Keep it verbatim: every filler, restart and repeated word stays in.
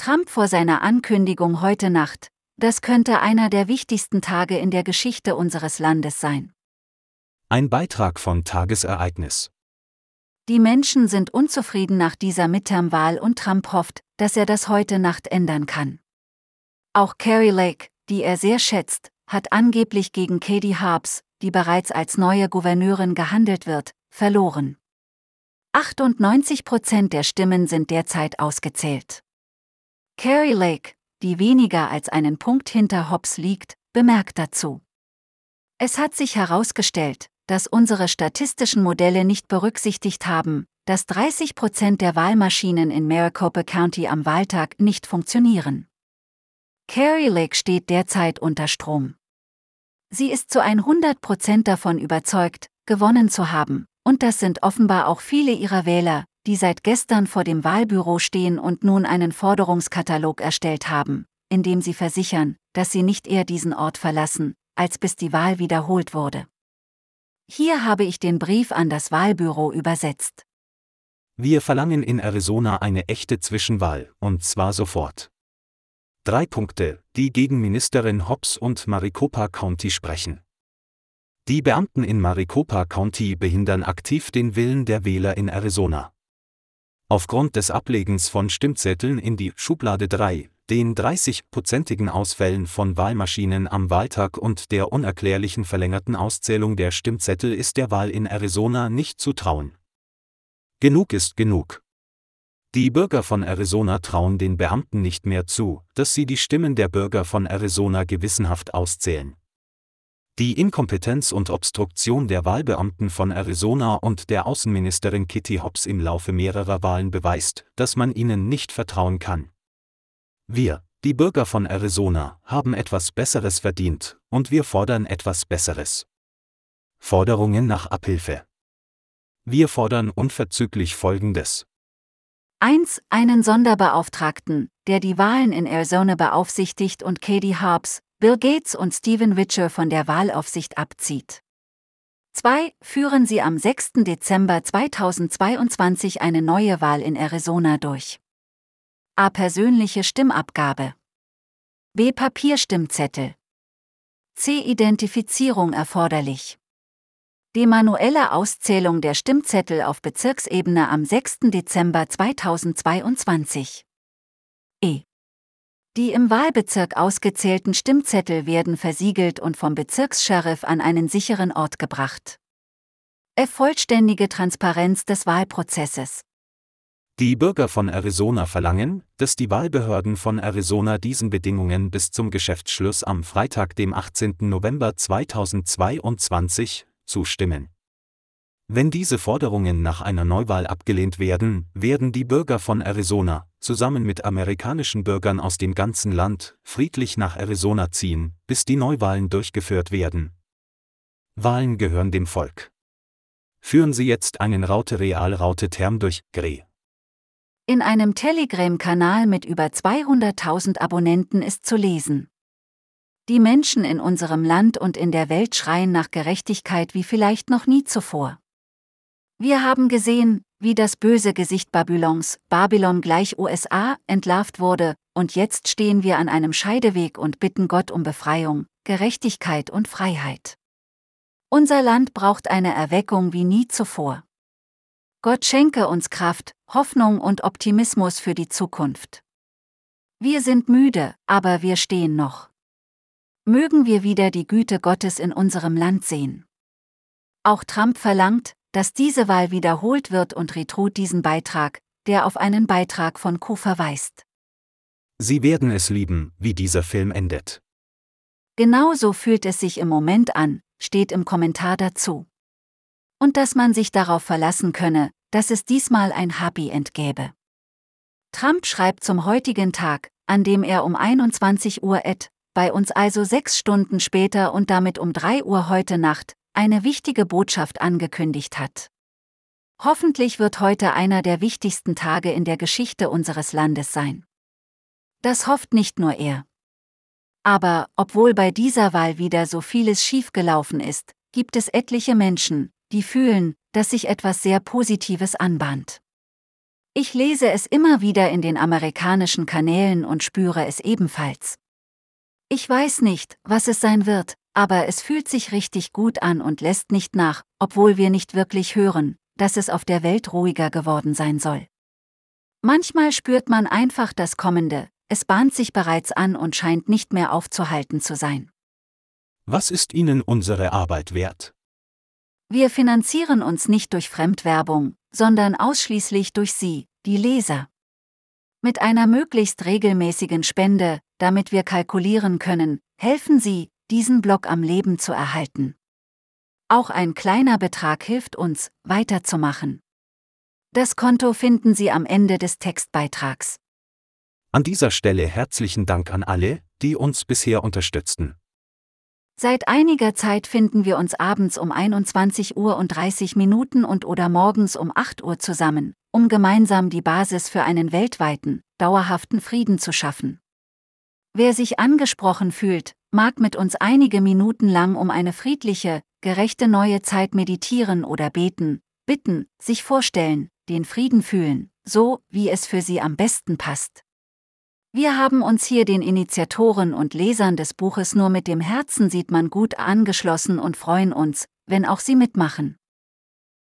Trump vor seiner Ankündigung heute Nacht: Das könnte einer der wichtigsten Tage in der Geschichte unseres Landes sein. Ein Beitrag von Tagesereignis. Die Menschen sind unzufrieden nach dieser Midterm-Wahl und Trump hofft, dass er das heute Nacht ändern kann. Auch Kari Lake, die er sehr schätzt, hat angeblich gegen Katie Hobbs, die bereits als neue Gouverneurin gehandelt wird, verloren. achtundneunzig Prozent der Stimmen sind derzeit ausgezählt. Kari Lake, die weniger als einen Punkt hinter Hobbs liegt, bemerkt dazu: Es hat sich herausgestellt, dass unsere statistischen Modelle nicht berücksichtigt haben, dass dreißig Prozent der Wahlmaschinen in Maricopa County am Wahltag nicht funktionieren. Kari Lake steht derzeit unter Strom. Sie ist zu hundert Prozent davon überzeugt, gewonnen zu haben, und das sind offenbar auch viele ihrer Wähler, die seit gestern vor dem Wahlbüro stehen und nun einen Forderungskatalog erstellt haben, in dem sie versichern, dass sie nicht eher diesen Ort verlassen, als bis die Wahl wiederholt wurde. Hier habe ich den Brief an das Wahlbüro übersetzt. Wir verlangen in Arizona eine echte Zwischenwahl, und zwar sofort. Drei Punkte, die gegen Ministerin Hobbs und Maricopa County sprechen. Die Beamten in Maricopa County behindern aktiv den Willen der Wähler in Arizona. Aufgrund des Ablegens von Stimmzetteln in die Schublade drei, den dreißig-prozentigen Ausfällen von Wahlmaschinen am Wahltag und der unerklärlichen verlängerten Auszählung der Stimmzettel ist der Wahl in Arizona nicht zu trauen. Genug ist genug. Die Bürger von Arizona trauen den Beamten nicht mehr zu, dass sie die Stimmen der Bürger von Arizona gewissenhaft auszählen. Die Inkompetenz und Obstruktion der Wahlbeamten von Arizona und der Außenministerin Katie Hobbs im Laufe mehrerer Wahlen beweist, dass man ihnen nicht vertrauen kann. Wir, die Bürger von Arizona, haben etwas Besseres verdient, und wir fordern etwas Besseres. Forderungen nach Abhilfe. Wir fordern unverzüglich Folgendes. eins. Einen Sonderbeauftragten, der die Wahlen in Arizona beaufsichtigt und Katie Hobbs, Bill Gates und Stephen Richer von der Wahlaufsicht abzieht. zwei. Führen Sie am sechsten Dezember zweitausendzweiundzwanzig eine neue Wahl in Arizona durch. A. Persönliche Stimmabgabe. B. Papierstimmzettel. C. Identifizierung erforderlich. D. Manuelle Auszählung der Stimmzettel auf Bezirksebene am sechsten Dezember zweitausendzweiundzwanzig. E. Die im Wahlbezirk ausgezählten Stimmzettel werden versiegelt und vom Bezirkssheriff an einen sicheren Ort gebracht. F. Vollständige Transparenz des Wahlprozesses. Die Bürger von Arizona verlangen, dass die Wahlbehörden von Arizona diesen Bedingungen bis zum Geschäftsschluss am Freitag, dem achtzehnten November zweitausendzweiundzwanzig, zustimmen. Wenn diese Forderungen nach einer Neuwahl abgelehnt werden, werden die Bürger von Arizona, zusammen mit amerikanischen Bürgern aus dem ganzen Land, friedlich nach Arizona ziehen, bis die Neuwahlen durchgeführt werden. Wahlen gehören dem Volk. Führen Sie jetzt einen Raute-Real-Raute-Term durch, G R E. In einem Telegram-Kanal mit über zweihunderttausend Abonnenten ist zu lesen: Die Menschen in unserem Land und in der Welt schreien nach Gerechtigkeit wie vielleicht noch nie zuvor. Wir haben gesehen, wie das böse Gesicht Babylons, Babylon gleich U S A, entlarvt wurde, und jetzt stehen wir an einem Scheideweg und bitten Gott um Befreiung, Gerechtigkeit und Freiheit. Unser Land braucht eine Erweckung wie nie zuvor. Gott schenke uns Kraft, Hoffnung und Optimismus für die Zukunft. Wir sind müde, aber wir stehen noch. Mögen wir wieder die Güte Gottes in unserem Land sehen. Auch Trump verlangt, dass diese Wahl wiederholt wird und retweet diesen Beitrag, der auf einen Beitrag von Q verweist. Sie werden es lieben, wie dieser Film endet. Genau so fühlt es sich im Moment an, steht im Kommentar dazu. Und dass man sich darauf verlassen könne, dass es diesmal ein Happy End gäbe. Trump schreibt zum heutigen Tag, an dem er um einundzwanzig Uhr et, bei uns also sechs Stunden später und damit um drei Uhr heute Nacht, eine wichtige Botschaft angekündigt hat. Hoffentlich wird heute einer der wichtigsten Tage in der Geschichte unseres Landes sein. Das hofft nicht nur er. Aber, obwohl bei dieser Wahl wieder so vieles schiefgelaufen ist, gibt es etliche Menschen, die fühlen, dass sich etwas sehr Positives anbahnt. Ich lese es immer wieder in den amerikanischen Kanälen und spüre es ebenfalls. Ich weiß nicht, was es sein wird, aber es fühlt sich richtig gut an und lässt nicht nach, obwohl wir nicht wirklich hören, dass es auf der Welt ruhiger geworden sein soll. Manchmal spürt man einfach das Kommende, es bahnt sich bereits an und scheint nicht mehr aufzuhalten zu sein. Was ist Ihnen unsere Arbeit wert? Wir finanzieren uns nicht durch Fremdwerbung, sondern ausschließlich durch Sie, die Leser. Mit einer möglichst regelmäßigen Spende, damit wir kalkulieren können, helfen Sie, diesen Blog am Leben zu erhalten. Auch ein kleiner Betrag hilft uns, weiterzumachen. Das Konto finden Sie am Ende des Textbeitrags. An dieser Stelle herzlichen Dank an alle, die uns bisher unterstützten. Seit einiger Zeit finden wir uns abends um einundzwanzig Uhr und dreißig Minuten und oder morgens um acht Uhr zusammen, um gemeinsam die Basis für einen weltweiten, dauerhaften Frieden zu schaffen. Wer sich angesprochen fühlt, mag mit uns einige Minuten lang um eine friedliche, gerechte neue Zeit meditieren oder beten, bitten, sich vorstellen, den Frieden fühlen, so wie es für sie am besten passt. Wir haben uns hier den Initiatoren und Lesern des Buches Nur mit dem Herzen sieht man gut angeschlossen und freuen uns, wenn auch Sie mitmachen.